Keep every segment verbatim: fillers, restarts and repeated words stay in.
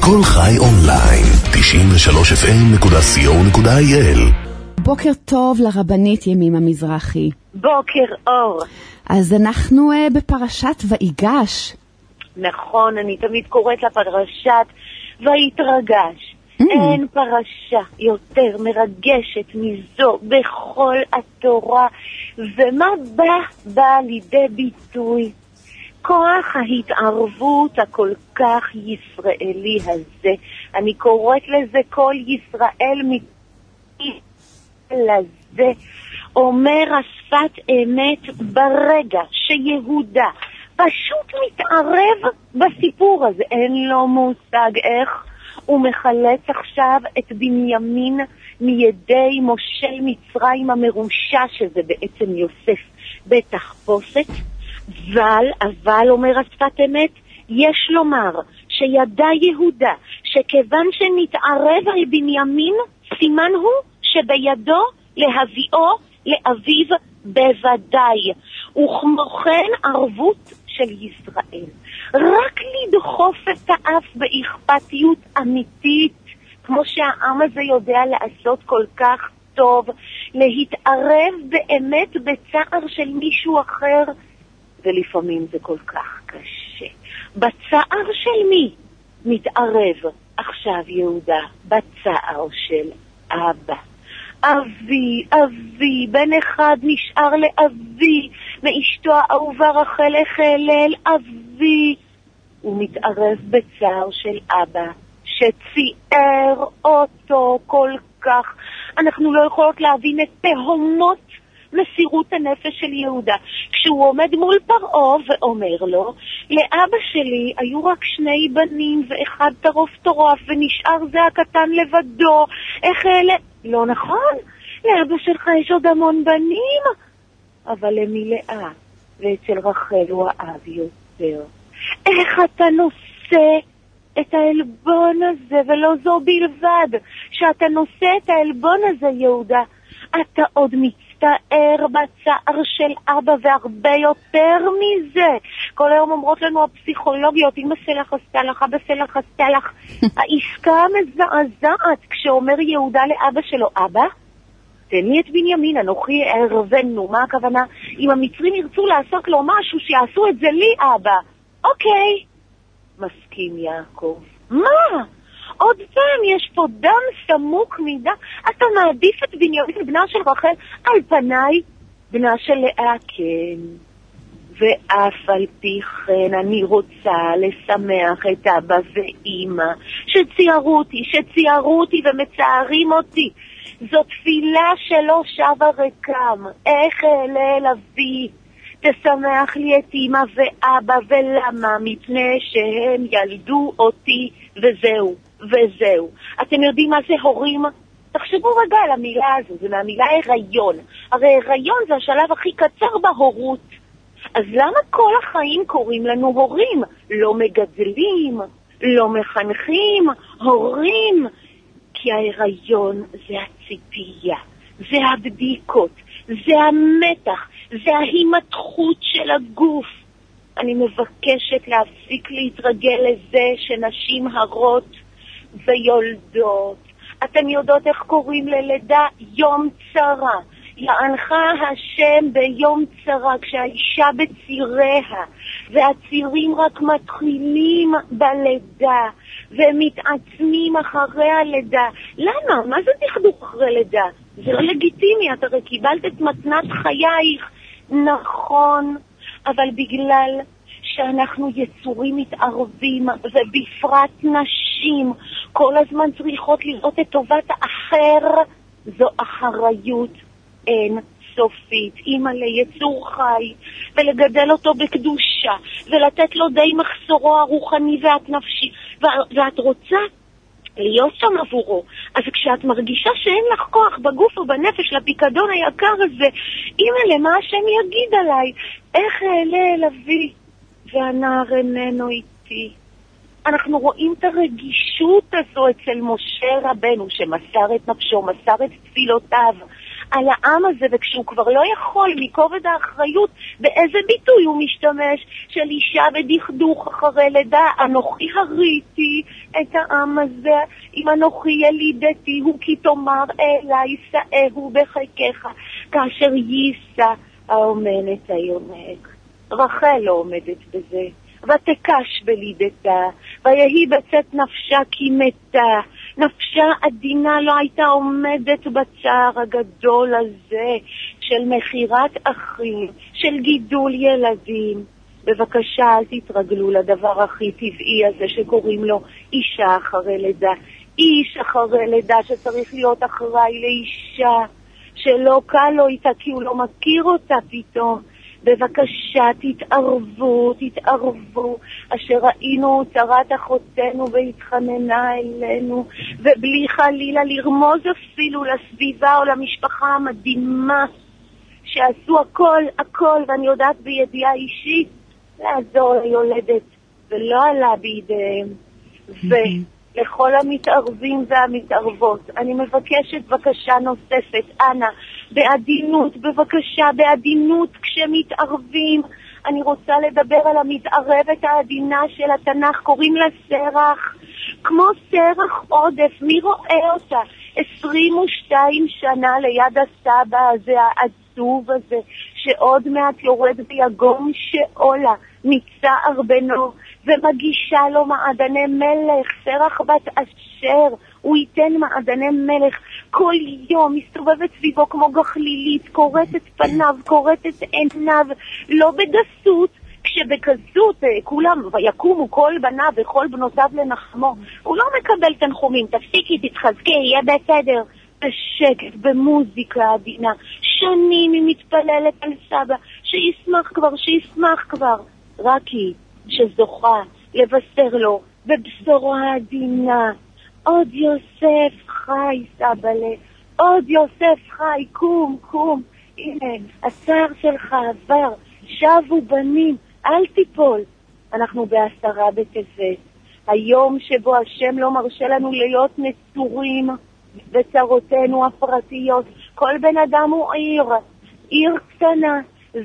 כל חי אונליין, תשעים ושלוש אף אם נקודה סי או נקודה איי אל. בוקר טוב לרבנית ימימה מזרחי. בוקר אור. אז אנחנו uh, בפרשת ויגש. נכון, אני תמיד קוראת לפרשת ויתרגש. Mm. אין פרשה יותר מרגשת מזו בכל התורה. ומה בא, בא לידי ביטוי? כוח ההתערבות הכל כך ישראלי הזה. אני קוראת לזה כל ישראל לזה. אומר השפת אמת ברגע שיהודה פשוט מתערב בסיפור הזה, אין לו מושג איך הוא מחלץ עכשיו את בנימין מידי מושל מצרים המרושע, שזה בעצם יוסף בתחפושת. אבל, אבל אומר השפת אמת, יש לומר שידע יהודה שכיוון שנתערב על בנימין, סימן הוא שבידו להביאו לאביו בוודאי. וכמו כן ערבות של ישראל, רק לדחוף את האף באכפתיות אמיתית, כמו שהעם הזה יודע לעשות כל כך טוב, להתערב באמת בצער של מישהו אחר, ולפעמים זה כל כך קשה. בצער של מי מתערב עכשיו יהודה? בצער של אבא. אבי, אבי, בן אחד נשאר לאבי, מאשתו האהובה רחל החלל, אבי. הוא מתערב בצער של אבא, שציער אותו כל כך. אנחנו לא יכולות להבין את תהומות מסירות הנפש של יהודה, כשהוא עומד מול פרעה ואומר לו, לאבא שלי היו רק שני בנים ואחד טרוף טורף ונשאר זה הקטן לבדו, איך אלה? לא נכון, לאבא שלך יש עוד המון בנים, אבל למילאה, ואצל רחל הוא האב יותר. איך אתה נושא את העלבון הזה, ולא זו בלבד, שאתה נושא את העלבון הזה יהודה, אתה עוד מצטער בצער של אבא, והרבה יותר מזה. כל היום אומרות לנו הפסיכולוגיות, אמא סלח עשתה לך, אבא סלח עשתה לך. העסקה המזעזעת כשאומר יהודה לאבא שלו, אבא, תן לי את בנימין, אנוכי ערבנו. מה הכוונה? אם המצרים ירצו לעשות לו משהו, שיעשו את זה לי, אבא. אוקיי, מסכים יעקב. מה? עוד פעם, יש פה דם סמוק מדי. אתה מעדיף את בנימין, בנה של רחל, על פניי, בנה של לאה, כן. ואף על פי כן אני רוצה לשמח את אבא ואמא, שציירו אותי, שציירו אותי ומצערים אותי. זו תפילה שלא שווה ריקם. איך אלה אבי, תשמח לי את אמא ואבא, ולמה? מפני שהם ילדו אותי, וזהו. וזהו. אתם יודעים מה זה הורים? תחשבו רגע על המילה הזו, זה מהמילה הריון. הרי הריון זה השלב הכי קצר בהורות. אז למה כל החיים קוראים לנו הורים? לא מגדלים, לא מחנכים, הורים. כי ההיריון זה הציפייה, זה הבדיקות, זה המתח, זה ההימתחות של הגוף. אני מבקשת להפסיק להתרגל לזה שנשים הרות ויולדות. אתם יודעות איך קוראים ללידה? יום צרה. יענך השם ביום צרה, כשהאישה בציריה, והצירים רק מתחילים בלידה, ומתעצמים אחרי הלידה. למה? מה זה דכדוך אחרי לידה? זה לא לגיטימי, אתה הרי קיבלת את מתנת חייך. נכון, אבל בגלל שאנחנו יצורים מתערבים, ובפרט נשים, כל הזמן צריכות לראות את טובת האחר, זו אחריות אין סופית. אמא ליצור חי, ולגדל אותו בקדושה, ולתת לו די מחסורו הרוחני ואת נפשי, ואת רוצה להיות שם עבורו. אז כשאת מרגישה שאין לך כוח בגוף ובנפש לפיקדון היקר הזה, אמא למה השם יגיד עליי? איך אעלה אל אבי והנער איננו איתי? אנחנו רואים את הרגישות הזו אצל משה רבנו, שמסר את נפשו, מסר את תפילותיו, על העם הזה, וכשהוא כבר לא יכול מכובד האחריות, באיזה ביטוי הוא משתמש של אישה בדכדוך אחרי לידה, אנוכי הריתי את העם הזה, אם אנוכי ילידתי הוא כי תאמר אליי שאהו בחיקך, כאשר יישא האומנת היונק. רחל לא עומדת בזה, ותקש בלידתה, ויהי בצאת נפשה כי מתה. נפשה עדינה לא הייתה עומדת בצער הגדול הזה של מחירת אחים, של גידול ילדים. בבקשה אל תתרגלו לדבר הכי טבעי הזה שקוראים לו אישה אחרי לידה. איש אחרי לידה שצריך להיות אחראי לאישה, שלא קל לו איתה כי הוא לא מכיר אותה פתאום. בבקשה תתערבו, תתערבו, אשר ראינו צרת אחותנו והתחננה אלינו, ובלי חלילה לרמוז אפילו לסביבה או למשפחה המדהימה שעשו הכל, הכל, ואני יודעת בידיעה אישית, לעזור ליולדת, ולא עלה בידיהם. ולכל המתערבים והמתערבות, אני מבקשת בקשה נוספת, אנא, בעדינות, בבקשה, בעדינות כשמתערבים. אני רוצה לדבר על המתערבת העדינה של התנ"ך, קוראים לה סרח, כמו סרח עודף, מי רואה אותה? עשרים ושתיים שנה ליד הסבא הזה, העצוב הזה, שעוד מעט יורד ביגום שאולה, מצער בנו, ומגישה לו מעדני מלך, סרח בת אשר, הוא ייתן מעדני מלך, כל יום מסתובבת סביבו כמו גחלילית, קוראת את פניו, קוראת את עיניו, לא בגסות, כשבגסות כולם ויקומו כל בניו וכל בנותיו לנחמו, הוא לא מקבל תנחומים, תפסיקי, תתחזקי, יהיה בסדר, בשקט, במוזיקה עדינה, שנים היא מתפללת על סבא, שישמח כבר, שישמח כבר, רק היא שזוכה לבשר לו בבשורה עדינה, עוד יוסף חי סבאלה, עוד יוסף חי, קום, קום, הנה, הצער שלך עבר, שבו בנים, אל תיפול. אנחנו בעשרה בטבת, היום שבו השם לא מרשה לנו להיות נצורים בצרותינו הפרטיות. כל בן אדם הוא עיר, עיר קטנה,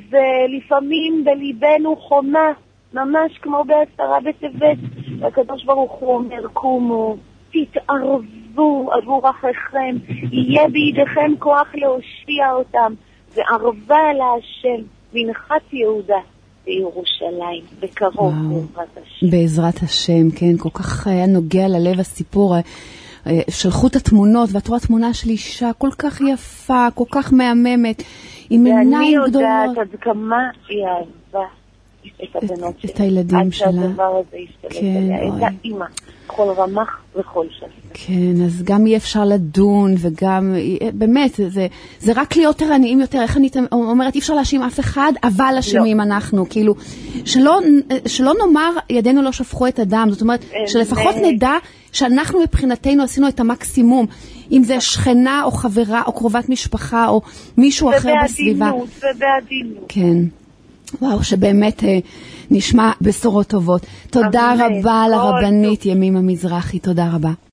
ולפעמים בליבנו חומה, ממש כמו בעשרה בטבת. הקדוש ברוך הוא אומר, קומו, תתערבו עבור אחיכם, יהיה בידיכם כוח להושיע אותם, וערבה על השם, מנחת יהודה בירושלים, בקרוב בעזרת השם. בעזרת השם, כן, כל כך היה נוגע ללב הסיפור, שלחו את התמונות, ואת רואה תמונה של אישה כל כך יפה, כל כך מהממת, עם עיניים גדולות. ואני יודעת עד כמה היא אהבה את הבנות שלה. את הילדים שלה. עד שהדבר הזה ישתלט עליה. את האמא, כל רמח וכל שלה. כן, אז גם אי אפשר לדון, וגם, באמת, זה, זה רק להיות ערניים יותר. איך אני אומרת, אי אפשר להאשים אף אחד, אבל אשמים אנחנו. כאילו, שלא, שלא נאמר, ידינו לא שפכו את הדם. זאת אומרת, שלפחות נדע שאנחנו מבחינתנו עשינו את המקסימום. אם זה שכנה או חברה או קרובת משפחה או מישהו אחר בסביבה. ובעדינות, ובעדינות. כן. וואו, שבאמת אה, נשמע בשורות טובות. תודה רבה לרבנית ימימה מזרחי, תודה רבה.